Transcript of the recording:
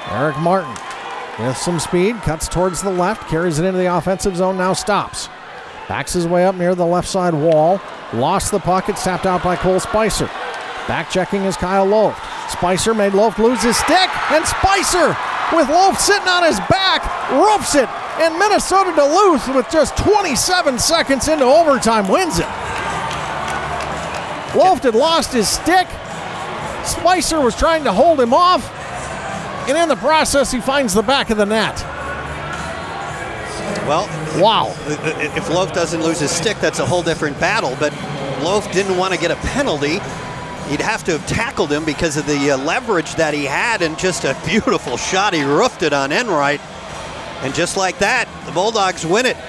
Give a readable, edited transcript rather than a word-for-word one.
Eric Martin with some speed, cuts towards the left, carries it into the offensive zone, now stops. Backs his way up near the left side wall. Lost the puck. It's tapped out by Cole Spicer. Back checking is Kyle Loft. Spicer made Loft lose his stick, and Spicer, with Loft sitting on his back, roofs it. And Minnesota Duluth, with just 27 seconds into overtime, wins it. Loft had lost his stick. Spicer was trying to hold him off. And in the process, he finds the back of the net. Well, wow. If Loaf doesn't lose his stick, that's a whole different battle. But Loaf didn't want to get a penalty. He'd have to have tackled him because of the leverage that he had, and just a beautiful shot. He roofed it on Enright. And just like that, the Bulldogs win it.